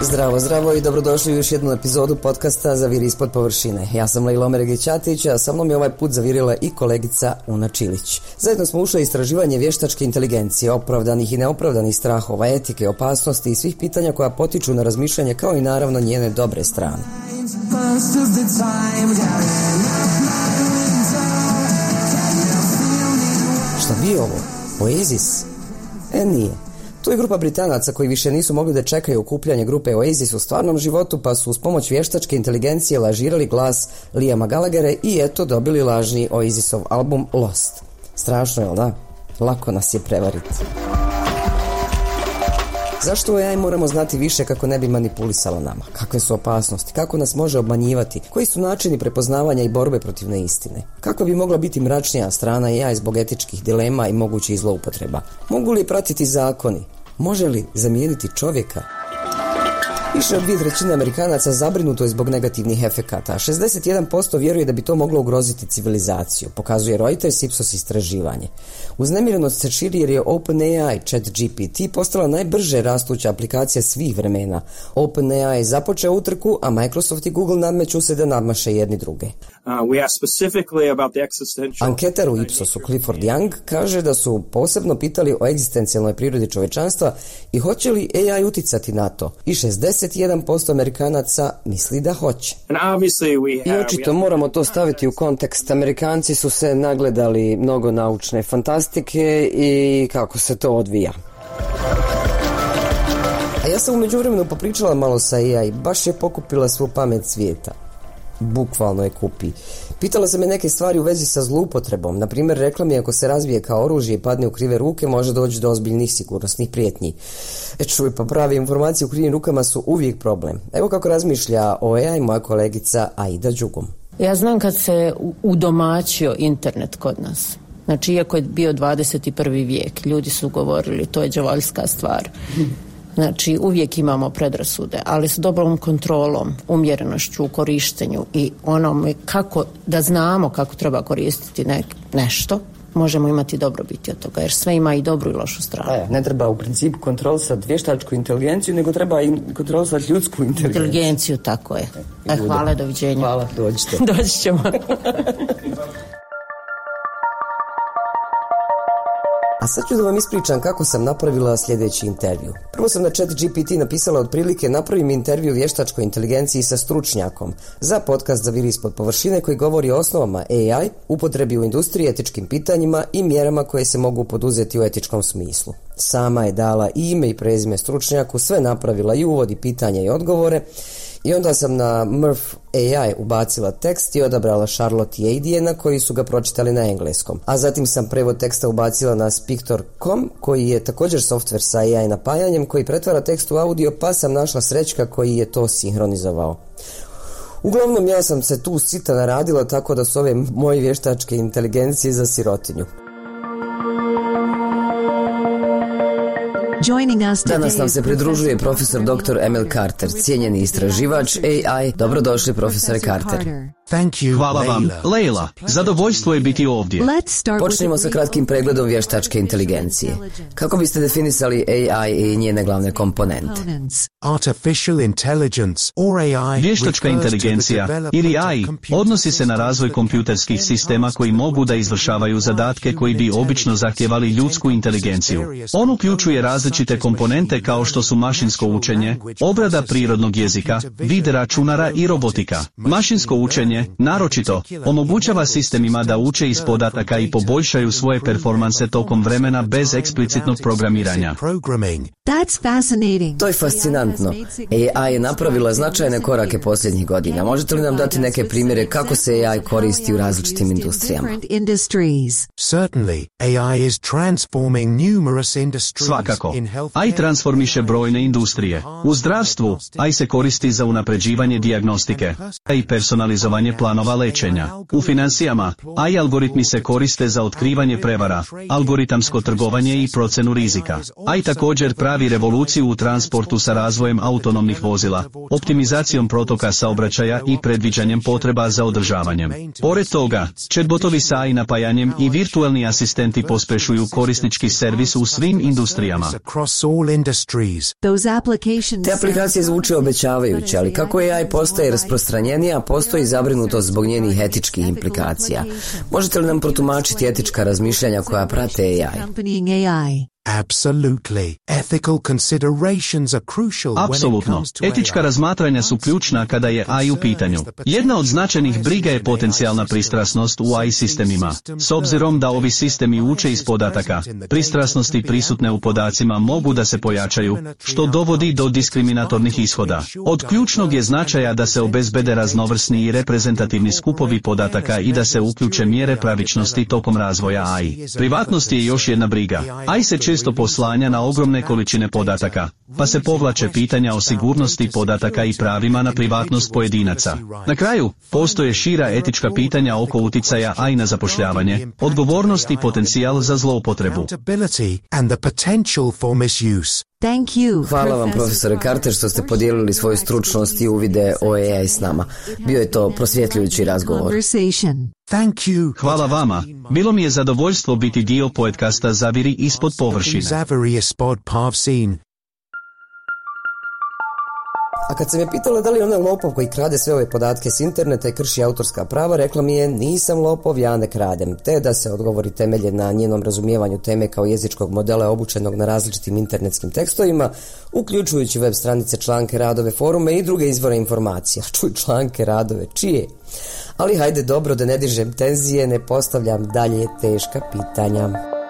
Zdravo, zdravo i dobrodošli u još jednu epizodu podcasta Zaviri ispod površine. Ja sam Lejla Omeregić-Ćatić, a sa mnom je ovaj put zavirila i kolegica Una Čilić. Zajedno smo ušli u istraživanje vještačke inteligencije, opravdanih i neopravdanih strahova, etike, opasnosti i svih pitanja koja potiču na razmišljanje, kao i naravno njene dobre strane. Šta bi ovo? Oasis? Nije. To je grupa Britanaca koji više nisu mogli da čekaju okupljanje grupe Oasis u stvarnom životu, pa su uz pomoć vještačke inteligencije lažirali glas Liama Gallaghera i eto dobili lažni Oasisov album Lost. Strašno, jel da? Lako nas je prevariti. Zašto AI moramo znati više kako ne bi manipulisala nama? Kakve su opasnosti? Kako nas može obmanjivati? Koji su načini prepoznavanja i borbe protiv neistine? Kako bi mogla biti mračnija strana AI zbog etičkih dilema i mogućih zloupotreba? Mogu li pratiti zakoni? Može li zamijeniti čovjeka? Više od 2/3 Amerikanaca zabrinuto je zbog negativnih efekata, a 61% vjeruje da bi to moglo ugroziti civilizaciju, pokazuje Reuters Ipsos istraživanje. Uznemirenost se širi jer je OpenAI ChatGPT postala najbrže rastuća aplikacija svih vremena. OpenAI je započeo utrku, a Microsoft i Google nadmeću se da nadmaše jedni druge. Anketar u Ipsosu Clifford Young kaže da su posebno pitali o egzistencijalnoj prirodi čovečanstva i hoće li AI uticati na to. I 61% Amerikanaca misli da hoće. I očito moramo to staviti u kontekst. Amerikanci su se nagledali mnogo naučne fantastike i kako se to odvija. A ja sam u međuvremenu popričala malo sa AI, baš je pokupila svu pamet svijeta. Bukvalno je kupi. Pitala sam je neke stvari u vezi sa zloupotrebom. Na primjer, rekla mi ako se razvije kao oružje i padne u krive ruke, može doći do ozbiljnih sigurnosnih prijetnji. Čuj, pa prave informacije u krivim rukama su uvijek problem. Evo kako razmišlja o AI moja kolegica Aida Đugum. Ja znam kad se udomaćio internet kod nas. Znači, iako je bio 21. vijek, ljudi su govorili to je đavoljska stvar. Znači, uvijek imamo predrasude, ali s dobrom kontrolom, umjerenošću u korištenju i onome kako da znamo kako treba koristiti nešto, možemo imati dobrobiti od toga, jer sve ima i dobru i lošu stranu. Ne treba u principu kontrolisati vještačku inteligenciju, nego treba i kontrolisati ljudsku inteligenciju, tako je. Hvala, doviđenja. Hvala, dođite. Doći ćemo. A sad ću da vam ispričam kako sam napravila sljedeći intervju. Prvo sam na ChatGPT napisala otprilike napravim intervju vještačkoj inteligenciji sa stručnjakom za podcast Zaviri ispod površine koji govori o osnovama AI, upotrebi u industriji, etičkim pitanjima i mjerama koje se mogu poduzeti u etičkom smislu. Sama je dala i ime i prezime stručnjaku, sve napravila i uvodi pitanja i odgovore. I onda sam na Murf AI ubacila tekst i odabrala Charlotte i Adriana koji su ga pročitali na engleskom. A zatim sam prevod teksta ubacila na Spiktor.com koji je također softver sa AI napajanjem koji pretvara tekst u audio, pa sam našla Srećka koji je to sinhronizovao. Uglavnom ja sam se tu sita naradila tako da su ove moje vještačke inteligencije za sirotinju. Danas nam se pridružuje profesor dr. Emil Carter, cijenjeni istraživač AI. Dobrodošli, profesore Carter. Hvala vam, Lejla. Zadovoljstvo je biti ovdje. Počnemo sa kratkim pregledom vještačke inteligencije. Kako biste definisali AI i njene glavne komponente? Vještačka inteligencija ili AI odnosi se na razvoj kompjuterskih sistema koji mogu da izvršavaju zadatke koji bi obično zahtijevali ljudsku inteligenciju. On uključuje različite komponente kao što su mašinsko učenje, obrada prirodnog jezika, vid računara i robotika. Mašinsko učenje, naročito, omogućava sistemima da uče iz podataka i poboljšaju svoje performanse tokom vremena bez eksplicitnog programiranja. To je fascinantno. AI je napravila značajne korake posljednjih godina. Možete li nam dati neke primjere kako se AI koristi u različitim industrijama? Svakako. AI transformiše brojne industrije. U zdravstvu, AI se koristi za unapređivanje dijagnostike i personalizovanje planova lečenja. U financijama, AI algoritmi se koriste za otkrivanje prevara, algoritamsko trgovanje i procenu rizika. AI također prati pravi revoluciju u transportu sa razvojem autonomnih vozila, optimizacijom protoka saobraćaja i predviđanjem potreba za održavanjem. Pored toga, chatbotovi sa AI napajanjem i virtualni asistenti pospešuju korisnički servis u svim industrijama. Te aplikacije zvuče obećavajuće, ali kako AI postaje rasprostranjenija, postoji zabrinutost zbog njenih etičkih implikacija. Možete li nam protumačiti etička razmišljanja koja prate AI? Apsolutno. Etička razmatranja su ključna kada je AI u pitanju. Jedna od značajnih briga je potencijalna pristrasnost u AI sistemima. S obzirom da ovi sistemi uče iz podataka, pristrasnosti prisutne u podacima mogu da se pojačaju, što dovodi do diskriminatornih ishoda. Od ključnog je značaja da se obezbede raznovrsni i reprezentativni skupovi podataka i da se uključe mjere pravičnosti tokom razvoja AI. Privatnost je još jedna briga. AI se često poslanja na ogromne količine podataka, pa se povlače pitanja o sigurnosti podataka i pravima na privatnost pojedinaca. Na kraju, postoje šira etička pitanja oko uticaja AI na zapošljavanje, odgovornost i potencijal za zloupotrebu. Hvala vam, profesore Carter, što ste podijelili svoju stručnost i uvide o AI s nama. Bio je to prosvjetljujući razgovor. Hvala vama. Bilo mi je zadovoljstvo biti dio podcasta Zaviri ispod površine. A kad sam je pitala da li je ona lopov koji krade sve ove podatke s interneta i krši autorska prava, rekla mi je: nisam lopov, ja ne kradem. Te da se odgovori temelje na njenom razumijevanju teme kao jezičkog modela obučenog na različitim internetskim tekstovima, uključujući web stranice, članke, radove, forume i druge izvore informacija. Čuj, članke, radove, čije? Ali hajde, dobro, da ne dižem tenzije, ne postavljam dalje teška pitanja.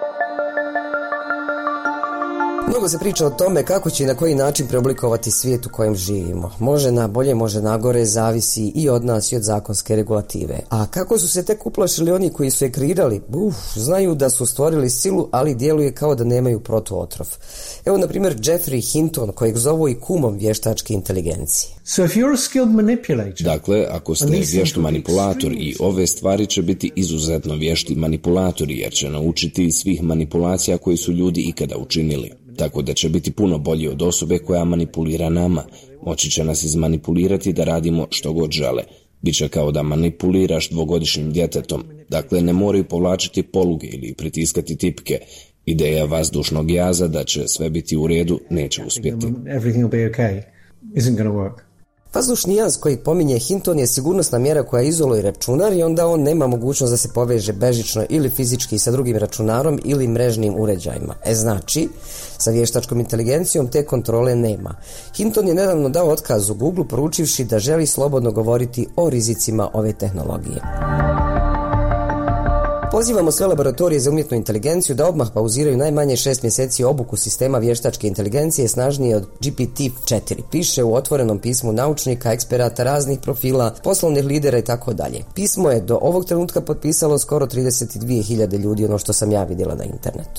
Mnogo se priča o tome kako će i na koji način preoblikovati svijet u kojem živimo. Može na bolje, može na gore, zavisi i od nas i od zakonske regulative. A kako su se tek uplašili oni koji su je kreirali? Znaju da su stvorili silu, ali djeluje kao da nemaju protuotrov. Evo, na primjer, Geoffrey Hinton, kojeg zovu i kumom vještačke inteligencije. Dakle, ako ste vješt manipulator, i ove stvari će biti izuzetno vješti manipulatori, jer će naučiti svih manipulacija koje su ljudi ikada učinili. Tako da će biti puno bolji od osobe koja manipulira nama. Moći će nas izmanipulirati da radimo što god žele. Biće kao da manipuliraš dvogodišnjim djetetom. Dakle, ne moraju povlačiti poluge ili pritiskati tipke. Ideja vazdušnog jaza da će sve biti u redu neće uspjeti. Vazdušni jaz koji pominje Hinton je sigurnosna mjera koja izoluje računar i onda on nema mogućnost da se poveže bežično ili fizički sa drugim računarom ili mrežnim uređajima. Znači, sa vještačkom inteligencijom te kontrole nema. Hinton je nedavno dao otkaz u Google poručivši da želi slobodno govoriti o rizicima ove tehnologije. Pozivamo sve laboratorije za umjetnu inteligenciju da odmah pauziraju najmanje 6 mjeseci obuku sistema vještačke inteligencije snažnije od GPT-4, piše u otvorenom pismu naučnika, eksperata raznih profila, poslovnih lidera i tako dalje. Pismo je do ovog trenutka potpisalo skoro 32.000 ljudi, ono što sam ja vidjela na internetu.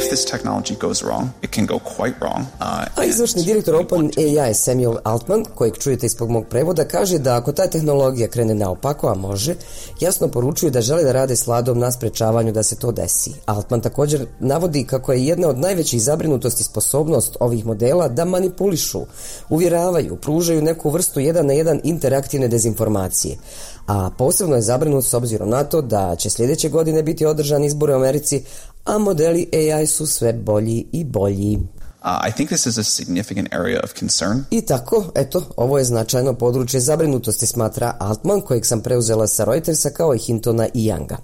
A izvršni direktor OpenAI Samuel Altman, kojeg čujete ispod mog prevoda, kaže da ako ta tehnologija krene naopako, a može, jasno poručuju da žele da rade s Vladom na sprečavanju da se to desi. Altman također navodi kako je jedna od najvećih zabrinutosti sposobnost ovih modela da manipulišu, uvjeravaju, pružaju neku vrstu 1:1 interaktivne dezinformacije. A posebno je zabrinut s obzirom na to da će sljedeće godine biti održani izbori u Americi, a modeli AI su sve bolji i bolji. I think this is a significant area of concern. I tako, eto, ovo je značajno područje zabrinutosti, smatra Altman, kojeg sam preuzela sa Reutersa kao i Hintona i Younga.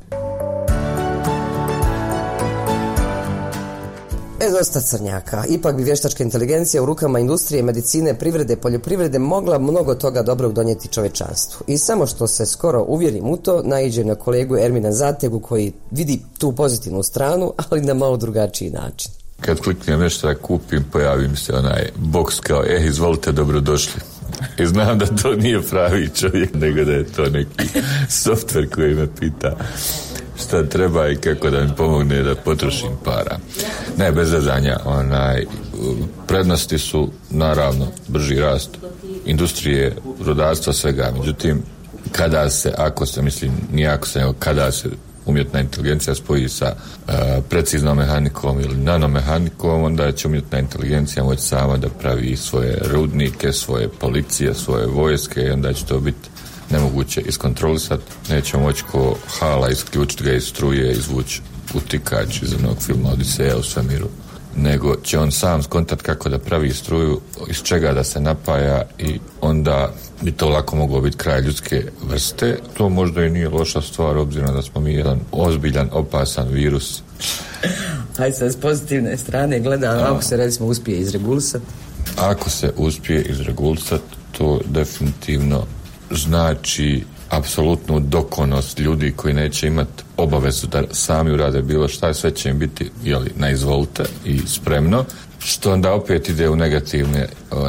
Dosta crnjaka. Ipak bi vještačka inteligencija u rukama industrije, medicine, privrede, poljoprivrede mogla mnogo toga dobrog donijeti čovečanstvu. I samo što se skoro uvjerim u to, naiđem na kolegu Ermina Zategu koji vidi tu pozitivnu stranu, ali na malo drugačiji način. Kad kliknem nešto da kupim, pojavi mi se onaj boks kao izvolite, dobrodošli. I znam da to nije pravi čovjek, nego da je to neki softver koji me pita šta treba i kako da mi pomogne da potrošim para. Ne, bez zezanja, prednosti su naravno brži rast industrije, rudarstva, svega. Međutim, kada se umjetna inteligencija spoji sa preciznom mehanikom ili nanomehanikom, onda će umjetna inteligencija moći sama da pravi svoje rudnike, svoje policije, svoje vojske i onda će to biti nemoguće iskontrolisati. Nećemo moći ko Hala isključiti ga iz struje, izvući utikač iz onog filma Odiseja u svemiru, nego će on sam skontat kako da pravi struju, iz čega da se napaja i onda bi to lako moglo biti kraj ljudske vrste. To možda i nije loša stvar, obzirom da smo mi jedan ozbiljan, opasan virus. Hajde sad s pozitivne strane gledam, ako se recimo uspije izregulisati. Ako se uspije izregulisati, to definitivno znači apsolutnu dokonost ljudi koji neće imati obavezu da sami urade bilo šta, sve će im biti na izvolite i spremno, što onda opet ide u negativne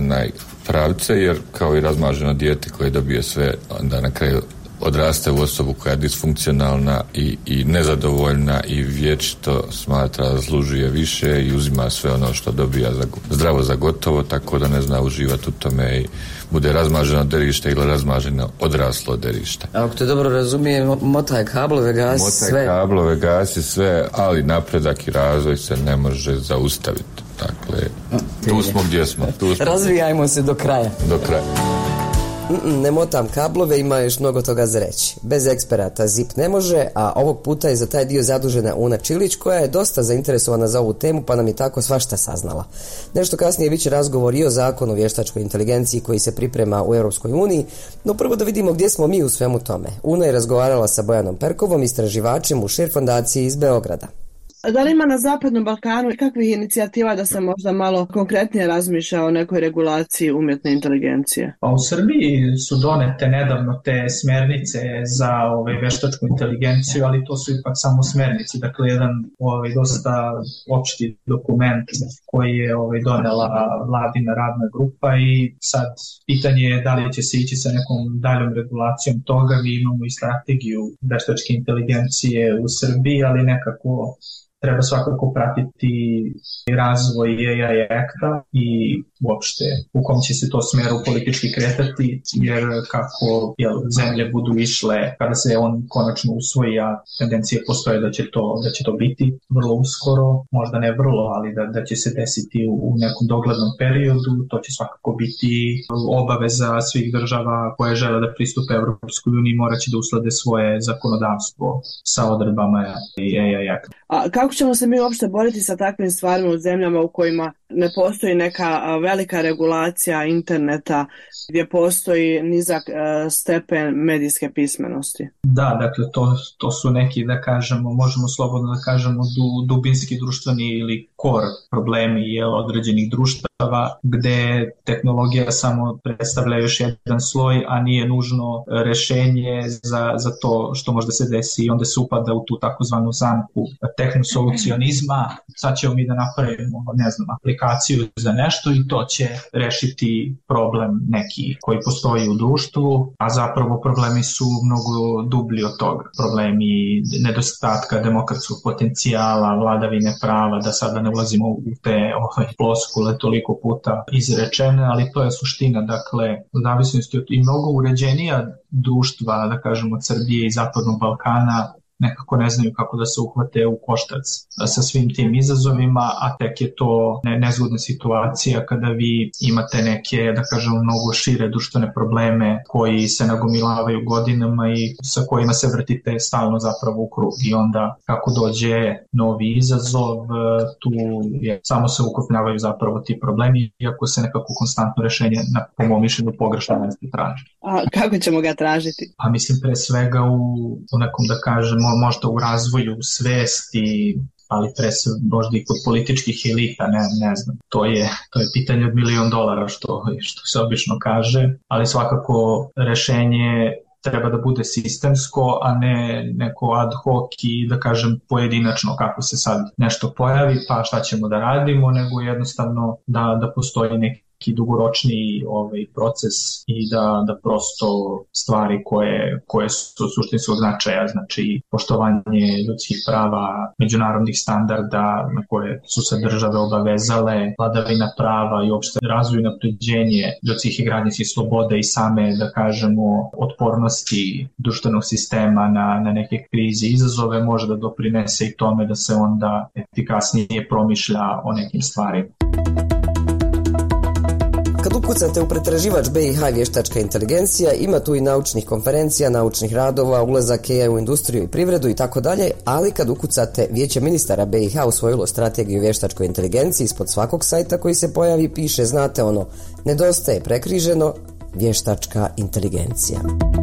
pravce, jer kao i razmaženo dijete koje dobije sve, onda na kraju odraste u osobu koja je disfunkcionalna i nezadovoljna i vječito smatra da zaslužuje više i uzima sve ono što dobija zdravo za gotovo, tako da ne zna uživati u tome i bude razmaženo derište ili razmaženo odraslo derište. Ako te dobro razumijem, motaj kablove, gasi sve. Motaj kablove, gasi sve, ali napredak i razvoj se ne može zaustaviti. Dakle, tu smo gdje smo. Razvijajmo se do kraja. Do kraja. Ne motam kablove, ima još mnogo toga za reći. Bez eksperata ZIP ne može, a ovog puta je za taj dio zadužena Una Čilić, koja je dosta zainteresovana za ovu temu, pa nam je tako svašta saznala. Nešto kasnije biće razgovor i o zakonu o vještačkoj inteligenciji koji se priprema u Europskoj uniji, no prvo da vidimo gdje smo mi u svemu tome. Una je razgovarala sa Bojanom Perkovom, istraživačem u Šir fondaciji iz Beograda. Da li ima na Zapadnom Balkanu kakvih inicijativa da se možda malo konkretnije razmišlja o nekoj regulaciji umjetne inteligencije? Pa u Srbiji su donete nedavno te smjernice za vještačku inteligenciju, ali to su ipak samo smjernice. Dakle, jedan dosta opšti dokument koji je donela vladina radna grupa i sad pitanje je da li će se ići sa nekom daljom regulacijom toga. Mi imamo i strategiju vještačke inteligencije u Srbiji, ali nekako treba svakako pratiti razvoj AI Acta i uopšte u kom će se to smjeru politički kretati, jer kako zemlje budu išle kada se on konačno usvoji, a tendencije postoje da će to biti vrlo uskoro, možda ne vrlo, ali da će se desiti u nekom doglednom periodu. To će svakako biti obaveza svih država koje žele da pristupe Europskoj uniji, morat će da uslede svoje zakonodavstvo sa odredbama AI Acta. A kako ćemo se mi uopšte boriti sa takvim stvarima u zemljama u kojima ne postoji neka velika regulacija interneta, gdje postoji nizak stepen medijske pismenosti? Da, dakle, to su neki, da kažemo, možemo slobodno da kažemo dubinski društveni ili core problemi određenih društava, gde tehnologija samo predstavlja još jedan sloj, a nije nužno rešenje za to što možda se desi i onda se upada u tu takozvanu zamku tehnosolucionizma. Sad ćemo mi da napravimo, aplikaciju za nešto i to će rešiti problem neki koji postoji u društvu, a zapravo problemi su mnogo dublji od toga. Problemi nedostatka demokratskog potencijala, vladavine prava, da sada ne ulazimo u te ploskule toliko puta izrečene, ali to je suština. Dakle, u zavisnosti od i mnogo uređenija društva, da kažemo od Srbije i Zapadnog Balkana, nekako ne znaju kako da se uhvate u koštac sa svim tim izazovima, a tek je to nezgodna situacija kada vi imate neke, da kažem, mnogo šire društvene probleme koji se nagomilavaju godinama i sa kojima se vrtite stalno zapravo u krug. I onda kako dođe novi izazov, tu samo se ukrupnjavaju zapravo ti problemi, iako se nekako konstantno rešenje po mom mišljenju pogrešno mjesto traži. A kako ćemo ga tražiti? Pa mislim pre svega u nekom, da kažemo, možda u razvoju svesti, ali možda i kod političkih elita, ne znam. To je pitanje od $1.000.000 što se obično kaže, ali svakako rešenje treba da bude sistemsko, a ne neko ad hoc i, da kažem, pojedinačno kako se sad nešto pojavi, pa šta ćemo da radimo, nego jednostavno da postoji neki neki dugoročni proces i da prosto stvari koje su suštinskog značaja, znači poštovanje ljudskih prava, međunarodnih standarda na koje su se države obavezale, vladavina prava i uopšte razvoj i napređenje ljudskih i građanskih sloboda i same, da kažemo, otpornosti društvenog sistema na neke krize i izazove može da doprinese i tome da se onda efikasnije promišlja o nekim stvarima. Kad ukucate u pretraživač BiH vještačka inteligencija, ima tu i naučnih konferencija, naučnih radova, ulazak AI u industriju i privredu i tako dalje, ali kad ukucate Vijeće ministara BiH usvojilo strategiju vještačkoj inteligenciji, ispod svakog sajta koji se pojavi piše, znate ono, nedostaje prekriženo vještačka inteligencija.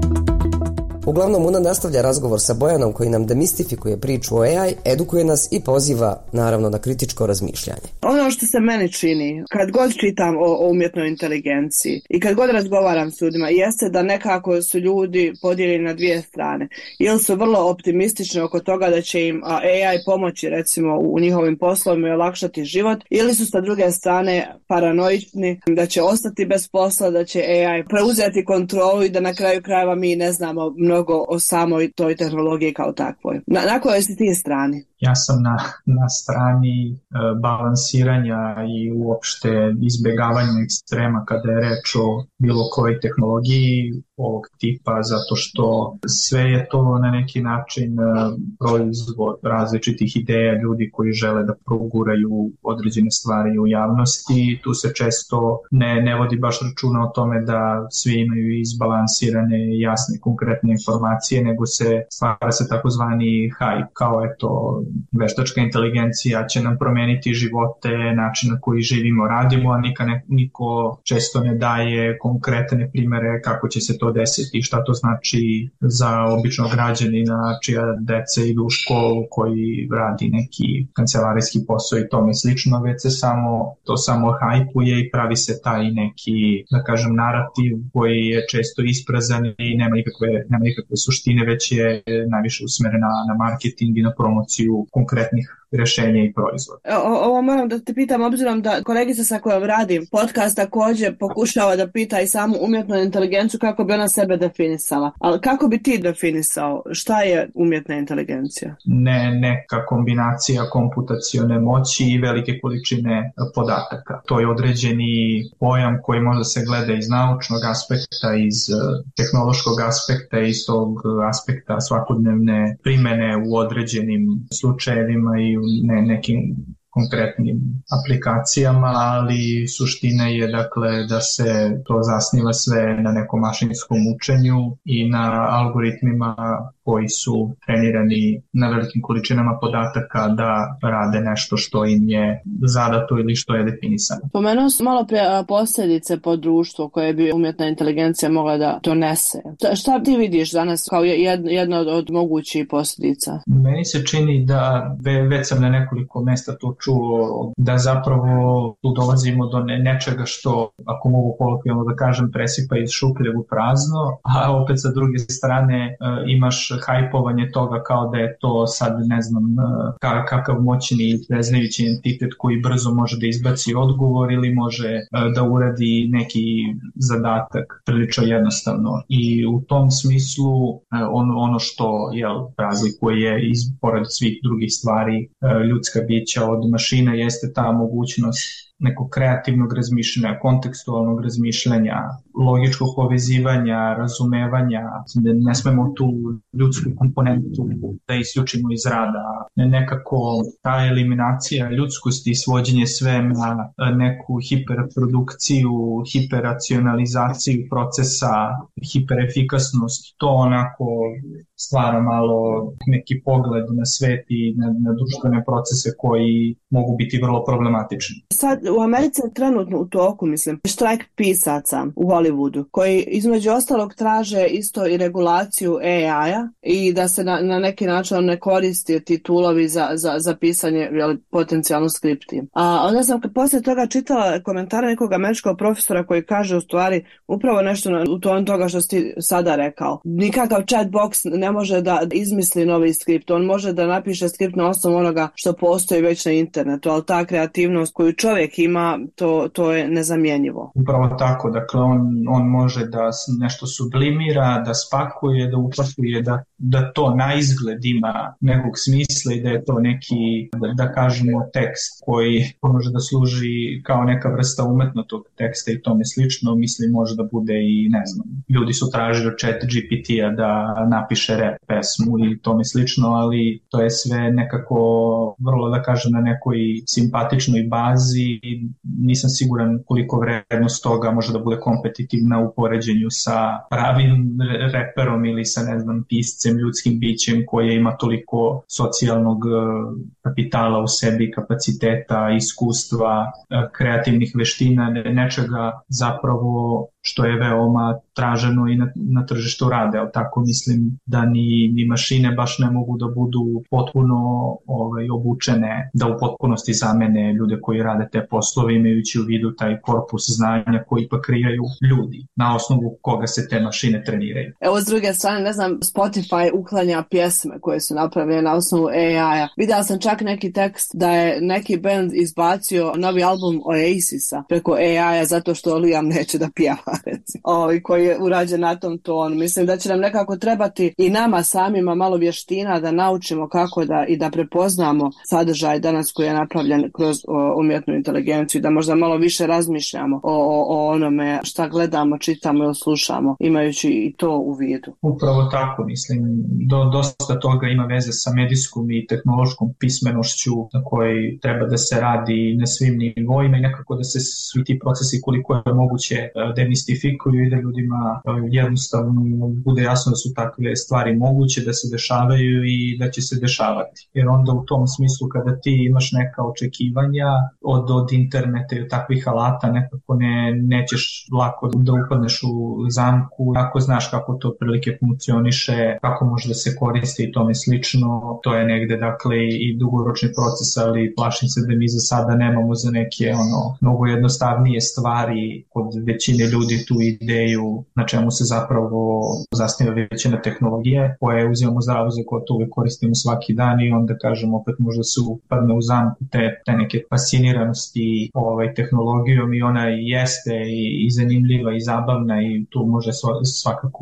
Uglavnom, Una nastavlja razgovor sa Bojanom koji nam demistifikuje priču o AI, edukuje nas i poziva, naravno, na kritičko razmišljanje. Ono što se meni čini, kad god čitam o umjetnoj inteligenciji i kad god razgovaram s ljudima, jeste da nekako su ljudi podijeljeni na dvije strane. Ili su vrlo optimistični oko toga da će im AI pomoći, recimo, u njihovim poslovima i olakšati život, ili su sa druge strane paranoični da će ostati bez posla, da će AI preuzeti kontrolu i da na kraju krajeva mi ne znamo mnogo o samoj toj tehnologiji kao takvoj. Na kojoj si ti strani? Ja sam na strani balansiranja i uopšte izbjegavanja ekstrema kada je reč o bilo kojoj tehnologiji ovog tipa, zato što sve je to na neki način proizvod različitih ideja ljudi koji žele da proguraju određene stvari u javnosti. Tu se često ne vodi baš računa o tome da svi imaju izbalansirane, jasne, konkretne informacije, nego se stvara se takozvani hype, kao eto, veštačka inteligencija će nam promeniti živote, način na koji živimo, radimo, a niko često ne daje konkretne primere kako će se to desiti, šta to znači za običnog građanina čija deca idu u školu, koji radi neki kancelarijski posao i tome slično, već se samo hajpuje i pravi se taj neki, da kažem, narativ koji je često isprazan i nema nikakve suštine, već je najviše usmeren na marketing i na promociju konkretnih rješenja i proizvoda. Ovo moram da te pitam, obzirom da kolegica sa kojom radim podcast također pokušava da pita i samu umjetnu inteligenciju kako bi ona sebe definisala. Ali kako bi ti definisao šta je umjetna inteligencija? Neka kombinacija komputacione moći i velike količine podataka. To je određeni pojam koji može se gleda iz naučnog aspekta, iz tehnološkog aspekta, iz tog aspekta svakodnevne primjene u određenim slučajevima i u nekim konkretnim aplikacijama, ali suština je dakle da se to zasniva sve na nekom mašinskom učenju i na algoritmima koji su trenirani na velikim količinama podataka da rade nešto što im je zadato ili što je definisano. Pomenuo sam malo prije posljedice po društvu koje bi umjetna inteligencija mogla da donese. Šta ti vidiš danas kao jedna od mogućih posljedica? Meni se čini da, već sam na nekoliko mesta to čuo, da zapravo tu dolazimo do nečega što, ako mogu kolokvijalno da kažem, presipa iz šupljeg u prazno, a opet sa druge strane imaš hajpovanje toga kao da je to sad ne znam kakav moćni i preznajući entitet koji brzo može da izbaci odgovor ili može da uradi neki zadatak prilično jednostavno. I u tom smislu ono što razlikuje pored svih drugih stvari ljudska bića od mašina jeste ta mogućnost nekog kreativnog razmišljanja, kontekstualnog razmišljanja, logičkog povezivanja, razumevanja. Ne smemo tu ljudsku komponentu da isključimo iz rada. Nekako ta eliminacija ljudskosti i svođenje sve na neku hiperprodukciju, hiperacionalizaciju procesa, hiperefikasnost, to onako stvara malo neki pogled na svet i na društvene procese koji mogu biti vrlo problematični. Sad u Americi je trenutno u toku, mislim, štrajk pisaca u Hollywoodu, koji između ostalog traže isto i regulaciju AI-a i da se na neki način ne koristi titulovi za pisanje potencijalno skripti. A onda sam poslije toga čitala komentare nekog američkog profesora koji kaže u stvari upravo nešto u tonu toga što si ti sada rekao. Nikakav chat box ne može da izmisli novi skript, on može da napiše skript na osnovu onoga što postoji već na internetu, ali ta kreativnost koju čovjek ima, to je nezamjenjivo. Upravo tako, dakle on može da nešto sublimira, da spakuje, da upakuje, da to na izgled ima nekog smisla i da je to neki, da kažemo, tekst koji može da služi kao neka vrsta umetnotog teksta i tome slično. Mislim, može da bude i, ne znam, ljudi su tražili od ChatGPT-a da napiše rap pesmu i tome slično, ali to je sve nekako vrlo, da kažem, na nekoj simpatičnoj bazi i nisam siguran koliko vrednost toga može da bude kompetitivna u poređenju sa pravim reperom ili sa, ne znam, piscem, ljudskim bićem koje ima toliko socijalnog kapitala u sebi, kapaciteta, iskustva, kreativnih veština, nečega zapravo što je veoma traženo i na tržištu rade, ali tako mislim da ni mašine baš ne mogu da budu potpuno obučene, da u potpunosti zamene ljude koji rade te poslove, imajući u vidu taj korpus znanja koji ipak kreiraju ljudi, na osnovu koga se te mašine treniraju. Evo, s druge strane, ne znam, Spotify uklanja pjesme koje su napravljene na osnovu AI-a. Videla sam čak neki tekst da je neki band izbacio novi album Oasisa preko AI-a zato što Liam neće da pjeva, koji je urađen na tom tonu. Mislim da će nam nekako trebati i nama samima malo vještina da naučimo kako da prepoznamo sadržaj danas koji je napravljen kroz umjetnu inteligenciju, da možda malo više razmišljamo o onome šta gledamo, čitamo ili slušamo, imajući i to u vidu. Upravo tako, mislim, dosta toga ima veze sa medijskom i tehnološkom pismenošću na kojoj treba da se radi na svim nivoima i nekako da se svi ti procesi koliko je moguće demistifikuju i da ljudima jednostavno bude jasno da su takve stvari moguće da se dešavaju i da će se dešavati. Jer onda u tom smislu kada ti imaš neka očekivanja od interneta i od takvih alata, nekako nećeš lako da upadneš u zamku, ako znaš kako to prilike funkcioniše, kako može da se koristi i tome slično. To je negde, dakle, i dugoročni proces, ali plašim se da mi za sada nemamo za neke mnogo jednostavnije stvari kod većine ljudi tu ideju na čemu se zapravo zasniva većina tehnologije koje uzimamo zdravo za gotovo i koristimo svaki dan i onda kažemo opet možda se upadne u zamku te neke fasciniranosti tehnologijom i ona jeste i zanimljiva i zabavna i tu može svakako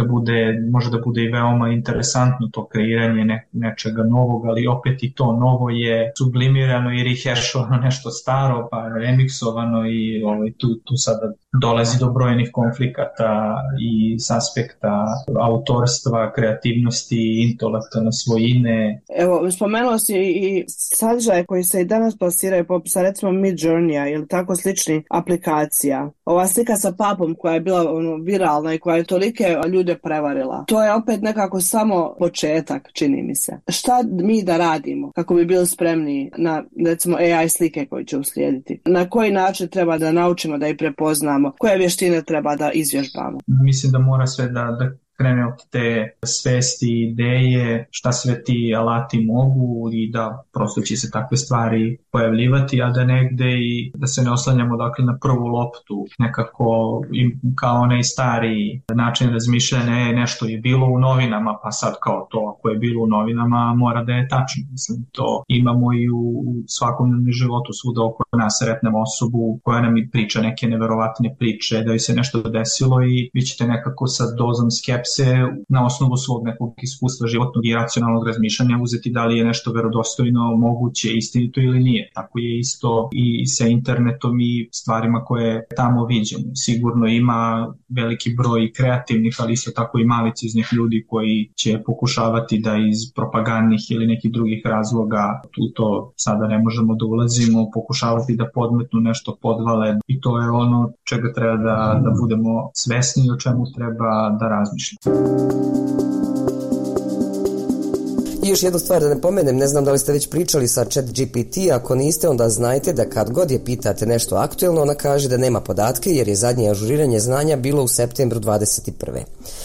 može da bude i veoma interesantno to kreiranje nečega novog, ali opet i to novo je sublimirano i rehešovano nešto staro pa remiksovano i tu sada dolazi do brojnih konflikata i s aspekta autorstva, kreativnosti, intelektualne svojine. Evo, spomenuo si i sadržaje koji se i danas plasiraju poput recimo Midjourneya ili tako sličnih aplikacija. Ova slika sa papom koja je bila viralna i koja je tolike ljude prevarila. To je opet nekako samo početak, čini mi se. Šta mi da radimo kako bi bili spremni na recimo AI slike koje će uslijediti? Na koji način treba da naučimo da ih prepoznamo? Koje vještine treba da izvježbamo? Mislim da mora sve da krene od te svesti, ideje, šta sve ti alati mogu i da prosto će se takve stvari pojavljivati, a da negde i da se ne oslanjamo dakle na prvu loptu, nekako kao onaj stari način razmišljanja, nešto je bilo u novinama, pa sad kao to ako je bilo u novinama mora da je tačno. Mislim, to imamo i u svakodnevnom životu, svuda oko nas sretnemo osobu koja nam priča neke neverovatne priče, da joj se nešto desilo i vi ćete nekako sa dozom skepse na osnovu svog nekog iskustva životnog i racionalnog razmišljanja uzeti da li je nešto verodostojno, moguće, istinito ili nije. Tako je isto i sa internetom i stvarima koje tamo viđemo. Sigurno ima veliki broj kreativnih, ali isto tako i malicioznih ljudi koji će pokušavati da iz propagandnih ili nekih drugih razloga, to sada ne možemo da ulazimo, pokušavati da podmetnu nešto, podvale i to je ono čega treba da budemo svesni i o čemu treba da razmišljamo. I još jednu stvar da ne pomenem, ne znam da li ste već pričali sa ChatGPT, ako niste onda znajte da kad god je pitate nešto aktuelno, ona kaže da nema podatke jer je zadnje ažuriranje znanja bilo u septembru 21.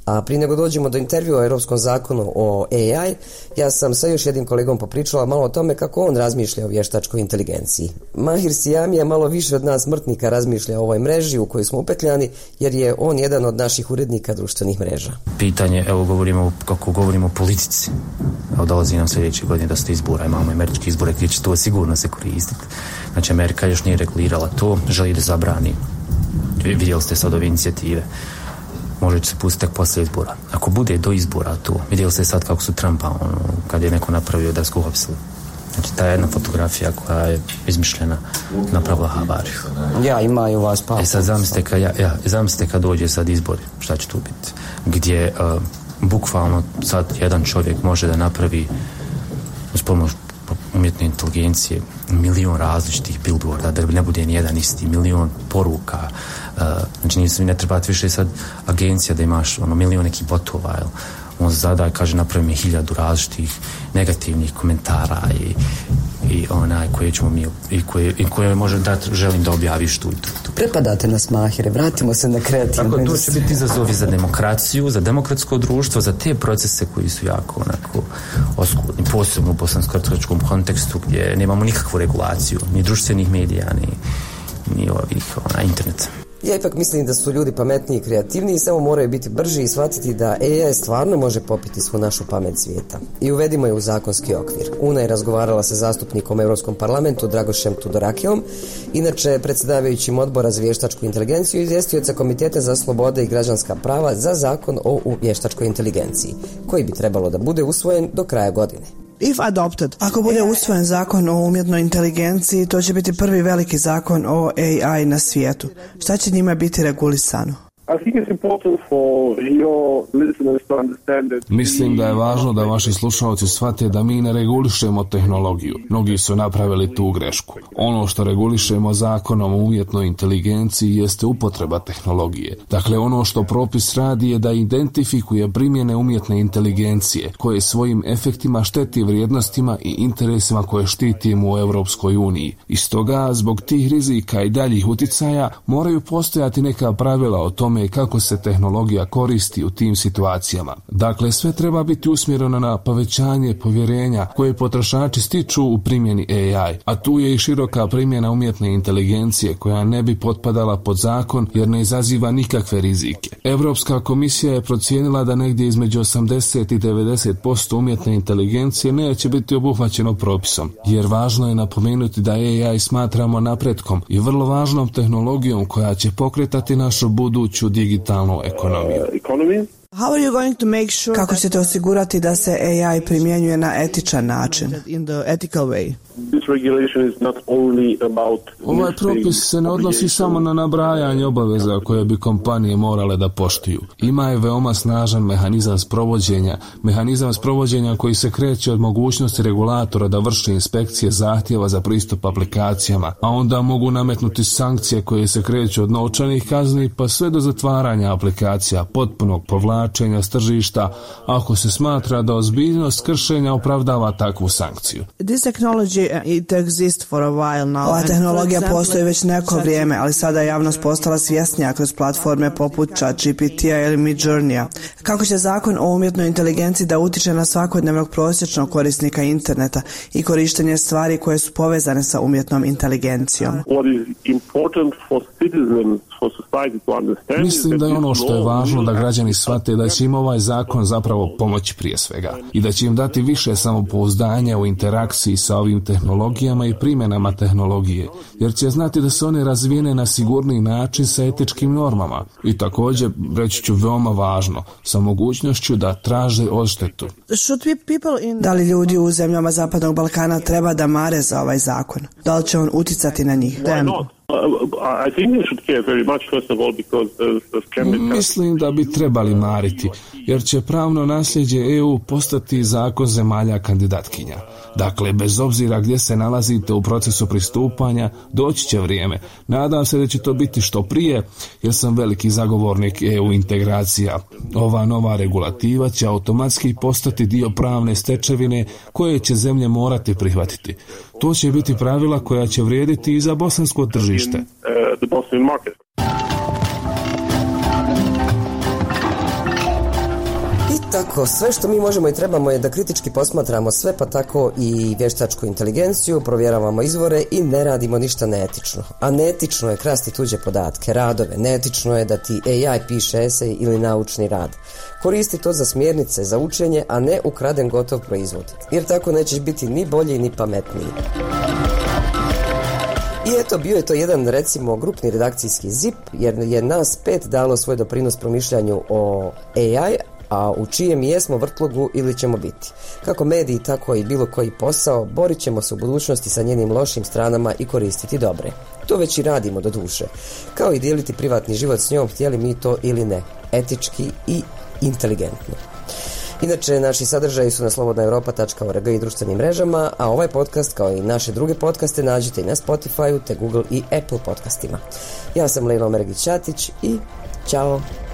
A prije nego dođemo do intervjua o Europskom zakonu o AI, ja sam sa još jednim kolegom popričala malo o tome kako on razmišlja o vještačkoj inteligenciji. Mahir Sijamija malo više od nas smrtnika razmišlja o ovoj mreži u kojoj smo upetljani, jer je on jedan od naših urednika društvenih mreža. Pitanje, kako govorimo o politici. Dolazi nam sljedeće godine da se izbora, imamo američke izbore gdje će to sigurno se koristiti. Znači Amerika još nije regulirala to, želi da zabrani. Vidjeli ste sad ove inicijative. Može će se pustiti tek poslije izbora. Ako bude do izbora to, vidjeli ste sad kako su Trumpa, kad je neko napravio da su uhapsili. Znači ta jedna fotografija koja je izmišljena napravila havariju. Ja, imaju vas pa. Sad zamislite kad dođe sad izbori, šta će tu biti? Gdje bukvalno sad jedan čovjek može da napravi uz pomoć umjetne inteligencije milion različitih billboarda, da ne bude nijedan isti, milion poruka. Znači ne trebate više sad agencija da imaš milion nekih botova, jel? On zada kaže napravi mi 1000 različitih negativnih komentara i koje ćemo mi i koje može dati, želim da objaviš tu. Prepadate nas, Mahire, vratimo se na kreativnu. Tako to će biti izazovi za demokraciju, za demokratsko društvo, za te procese koji su jako oskudni, posebno u bosansko-hercegovačkom kontekstu gdje nemamo nikakvu regulaciju, ni društvenih medija, ni interneta. Ja ipak mislim da su ljudi pametniji i kreativniji, samo moraju biti brži i shvatiti da AI stvarno može popiti svu našu pamet svijeta. I uvedimo je u zakonski okvir. Una je razgovarala sa zastupnikom u Europskom parlamentu Dragošem Tudorakijom, inače predsjedavajućim odbora za vještačku inteligenciju i izvjestioca Komiteta za slobode i građanska prava za zakon o vještačkoj inteligenciji, koji bi trebalo da bude usvojen do kraja godine. Ako bude usvojen zakon o umjetnoj inteligenciji, to će biti prvi veliki zakon o AI na svijetu. Šta će njima biti regulisano? Mislim da je važno da vaši slušalci shvate da mi ne regulišemo tehnologiju. Mnogi su napravili tu grešku. Ono što regulišemo zakonom o umjetnoj inteligenciji jeste upotreba tehnologije. Dakle, ono što propis radi je da identifikuje primjene umjetne inteligencije koje svojim efektima šteti vrijednostima i interesima koje štitimo u Europskoj uniji. I stoga, zbog tih rizika i daljih uticaja, moraju postojati neka pravila o tome kako se tehnologija koristi u tim situacijama. Dakle, sve treba biti usmjereno na povećanje povjerenja koje potrošači stiču u primjeni AI, a tu je i široka primjena umjetne inteligencije koja ne bi potpadala pod zakon jer ne izaziva nikakve rizike. Europska komisija je procijenila da negdje između 80 i 90% umjetne inteligencije neće biti obuhvaćeno propisom, jer važno je napomenuti da AI smatramo napretkom i vrlo važnom tehnologijom koja će pokretati našu buduću digitalnu ekonomiju. Kako ćete osigurati da se AI primjenjuje na etičan način? Ovaj propis se ne odnosi samo na nabrajanje obaveza koje bi kompanije morale da poštuju. Ima je veoma snažan mehanizam sprovođenja koji se kreće od mogućnosti regulatora da vrši inspekcije zahtjeva za pristup aplikacijama, a onda mogu nametnuti sankcije koje se kreću od novčanih kazni pa sve do zatvaranja aplikacija, potpunog povlačenja s tržišta ako se smatra da ozbiljnost kršenja opravdava takvu sankciju. Ova tehnologija postoji već neko vrijeme, ali sada je javnost postala svjesnija kroz platforme poput ChatGPT-a ili Midjourney-a. Kako će zakon o umjetnoj inteligenciji da utiče na svakodnevnog prosječnog korisnika interneta i korištenje stvari koje su povezane sa umjetnom inteligencijom? Mislim da je ono što je važno da građani shvate da će im ovaj zakon zapravo pomoći prije svega i da će im dati više samopouzdanja u interakciji sa ovim tehnologijama i primjenama tehnologije, jer će znati da su one razvijene na sigurniji način sa etičkim normama i također, reći ću veoma važno, sa mogućnošću da traže odštetu. Da li ljudi u zemljama Zapadnog Balkana treba da mare za ovaj zakon? Da li će on uticati na njih? Mislim da bi trebali mariti, jer će pravno nasljeđe EU postati zakon zemalja kandidatkinja. Dakle, bez obzira gdje se nalazite u procesu pristupanja, doći će vrijeme. Nadam se da će to biti što prije, jer sam veliki zagovornik EU integracija. Ova nova regulativa će automatski postati dio pravne stečevine koje će zemlje morati prihvatiti. To će biti pravila koja će vrijediti i za bosansko tržište. Tako, sve što mi možemo i trebamo je da kritički posmatramo sve, pa tako i vještačku inteligenciju, provjeravamo izvore i ne radimo ništa neetično. A neetično je krasti tuđe podatke, radove, neetično je da ti AI piše esej ili naučni rad. Koristi to za smjernice, za učenje, a ne ukraden gotov proizvod. Jer tako nećeš biti ni bolji ni pametniji. I eto, bio je to jedan, recimo, grupni redakcijski zip, jer je nas 5 dalo svoj doprinos promišljanju o AI, a u čijem jesmo vrtlogu ili ćemo biti. Kako mediji, tako i bilo koji posao, borit ćemo se u budućnosti sa njenim lošim stranama i koristiti dobre. To već i radimo do duše. Kao i dijeliti privatni život s njom, htjeli mi to ili ne. Etički i inteligentno. Inače, naši sadržaji su na slobodnaeuropa.org i društvenim mrežama, a ovaj podcast, kao i naše druge podcaste, nađete i na Spotify-u, te Google i Apple podcastima. Ja sam Lejla Omergić-Ćatić i ćao!